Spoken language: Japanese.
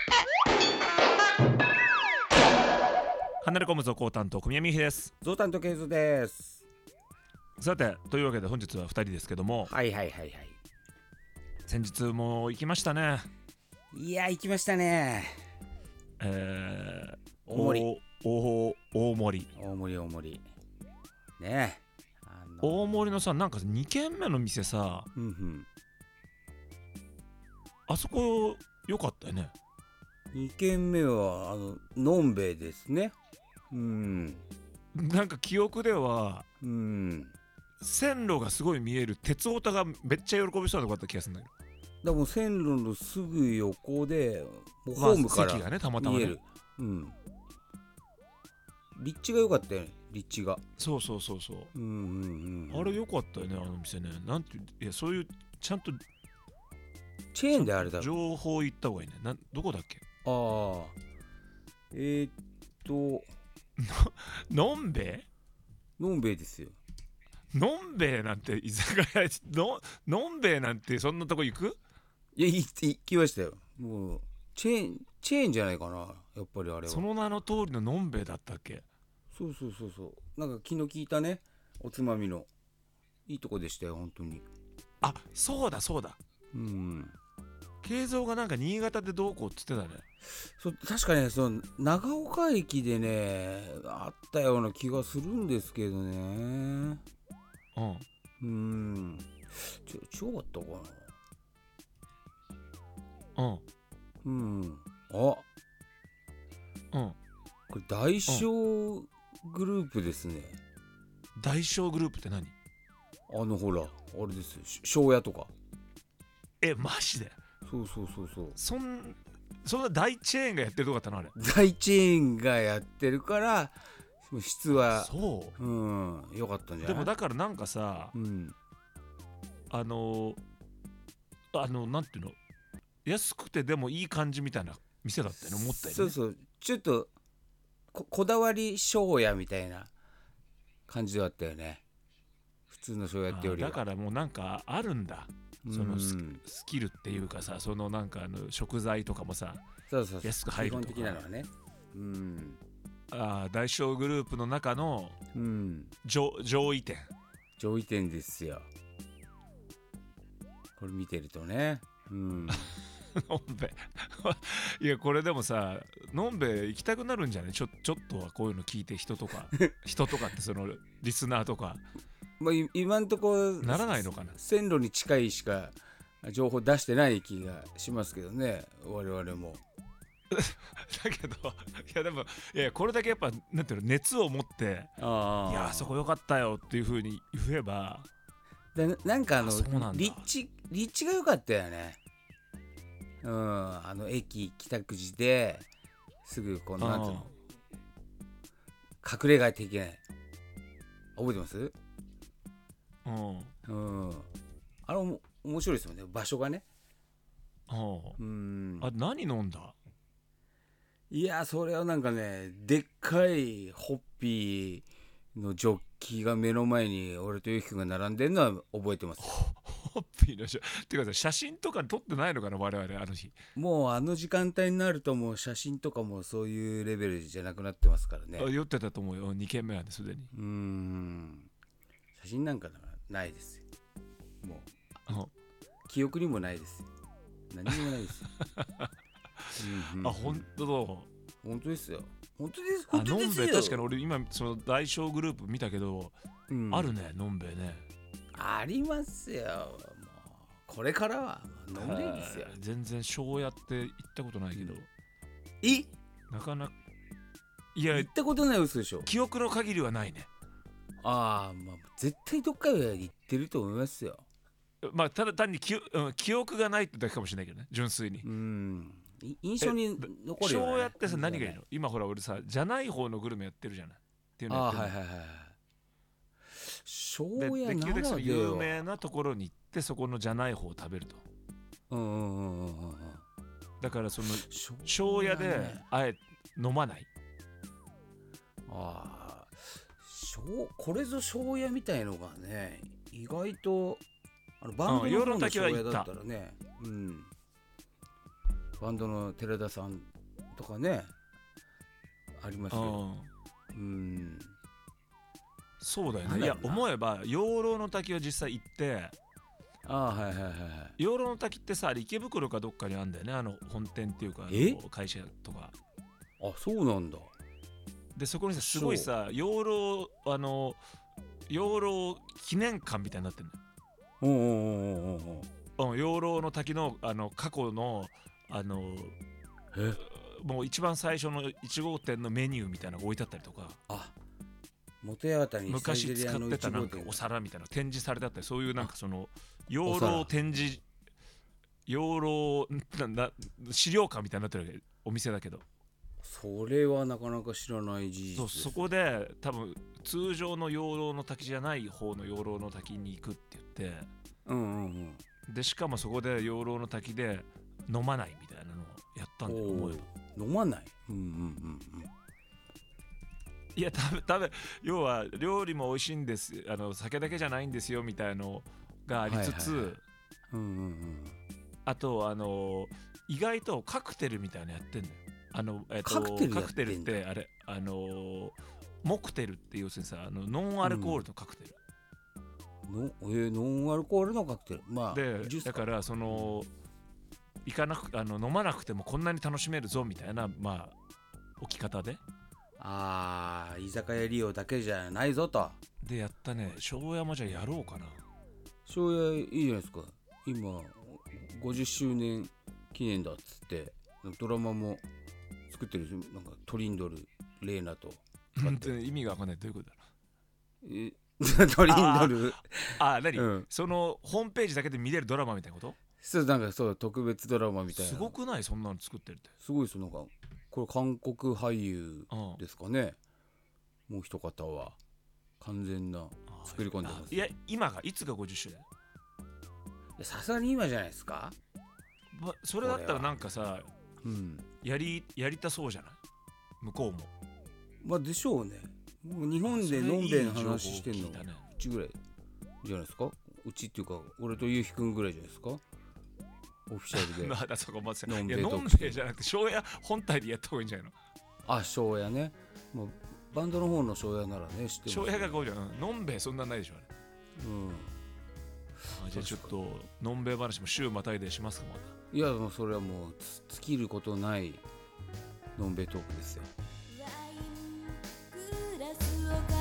離れ込むぞ高担当小宮美秀です。 ゾウタンとケイゾです。 さてというわけで本日は2人ですけども、 はいはいはいはい。 先日も行きましたね。 いや行きましたね。大森大森ね。 大森のさ、なんか2軒目の店さ、あそこ良かったよね。 2軒目はのんべえですね。 なんか記憶では線路がすごい見える鉄オタがめっちゃ喜びそうなとこだった気がするんだけど。 でも線路のすぐ横でもうホームから席がねたまたまね、 見える。立地が良かったよね。立地がそう、あれ良かったよね、あの店ね。なんていや、そういうちゃんとチェーンであれだろ。 情報言った方がいいね。どこだっけ。のんべえですよ。 のんべえなんて居酒屋のんべえなんてそんなとこ行く？ いや行きましたよ。もうチェーンじゃないかな、やっぱりあれは。 その名の通りののんべえだったっけ？ そうなんか気の利いたね、おつまみのいいとこでしたよ本当に。 あ、そうだ慶三がなんか新潟でどうこうって言ってたね。 確かね、その長岡駅でねあったような気がするんですけどね。違かったかな。これ大小グループですね。 大小グループって何？ ほらあれですよ、庄屋とか。 マジで？ そう。 そんな大チェーンがやってるとこだったのあれ。 大チェーンがやってるから質はそう良かったんじゃない？ でもだからなんかさ、なんていうの、安くてでもいい感じみたいな店だったよね、思ったよね。 そうちょっとこだわり庄屋みたいな感じではあったよね、普通の庄屋ってよりは。 だからもうなんかあるんだ、そのスキルっていうかさ、そのなんか食材とかもさ、安く入るとか基本的なのはね。 大小グループの中の上位店ですよ、これ見てるとね。 のんべいや、これでもさ、のんべ行きたくなるんじゃない？ちょっとはこういうの聞いて人とかってそのリスナーとか今んとこならないのかな。 線路に近いしか情報出してない気がしますけどね、我々も。 だけどでもこれだけやっぱなんていうの、熱を持っていやそこ良かったよっていう風に言えば、 なんか立地が良かったよね。駅北口ですぐこのなんつうの、隠れ家的な、覚えてます？あれも面白いですよね、場所がね。 何飲んだ？ いや、それはなんかね、でっかいホッピーのジョッキが目の前に俺とゆきくんが並んでるのは覚えてます。 ホッピーのっていうかさ、写真とか撮ってないのかな我々あの日。 もうあの時間帯になるともう写真とかもそういうレベルじゃなくなってますからね。 酔ってたと思うよ、2軒目はね、すでに。 写真なんかないですよ、もう記憶にもないですよ、何にもないですよ。 本当ですよ。 のんべえ、確かに俺今その大小グループ見たけど、あるね、のんべえね。 ありますよ。もうこれからはのんべえですよ。 全然庄屋って行ったことないけど、なかなか行ったことない嘘でしょ。 記憶の限りはないね。 絶対どっかで行ってると思いますよ。 ただ単に記憶がないってだけかもしれないけどね、純粋に。 印象に残るよね。 庄屋ってさ、何がいいの？今ほら俺さ、じゃない方のグルメやってるじゃないっていうのやってるの。 庄屋できるだけその有有名なところに行ってそこのじゃない方を食べると。だからその庄屋であえ飲まない。 これぞ庄屋みたいのがね、意外とバンドの方の庄屋だったらね、 バンドの寺田さんとかねありますけど、 そうだよね。いなんだろうな、 や思えば養老の滝は実際行って、 はいはいはいはい。 養老の滝ってさ、あれ池袋かどっかにあるんだよね、本店っていうか会社とかあ、そうなんだ。 で、そこにさすごいさ養老養老記念館みたいになってるの。養老の滝の過去のもう一番最初の1号店のメニューみたいなのが置いてあったりとか、 元八幡に昔使ってたなんかお皿みたいなの展示されてあったり、そういうなんかその養老展示養老資料館みたいになってるわけ、お店だけど。 それはなかなか知らない事実です。 そこで多分通常の養老の滝じゃない方の養老の滝に行くって言って、でしかもそこで養老の滝で飲まないみたいなのをやったんだよ、思えば。 飲まない。 いや多分要は料理も美味しいんです、酒だけじゃないんですよみたいなのがありつつ、あと意外とカクテルみたいなのやってんのよ。カクテルってあれモクテルって要するにさ、ノンアルコールのカクテル、 ノンアルコールのカクテル、 でだからその行かなく飲まなくてもこんなに楽しめるぞみたいな置き方で、 居酒屋利用だけじゃないぞと。 でやったね。庄屋もじゃあやろうかな。 庄屋いいじゃないですか。今50周年記念だっつってドラマも作ってるし、なんかトリンドルレーナと意味が分かんない。どういうことだろう。トリンドル何、そのホームページだけで見れるドラマみたいなこと？ そう、なんかそう特別ドラマみたいな。 すごくない？そんなの作ってるって。 すごいですよ。なんかこれ韓国俳優ですかね、もう一方は完全な作り込んでます。 いや今がいつが50周年？ さすがに今じゃないですか。 それだったらなんかさ、やりたそうじゃない？向こうも。 でしょうね。日本でのんべえの話してんのうちぐらいじゃないですか。うちっていうか俺とゆうひくんぐらいじゃないですか。オフィシャルで。 だそこまで。いやのんべえじゃなくて庄屋本体でやった方がいいんじゃないの？ 庄屋ね。もうバンドの方の庄屋ならね知ってます。 庄屋がこうじゃん。のんべえそんなないでしょあれ。じゃあちょっとのんべえ話も週またいでしますかまた。 いやもうそれはもう尽きることないのんべえトークですよ。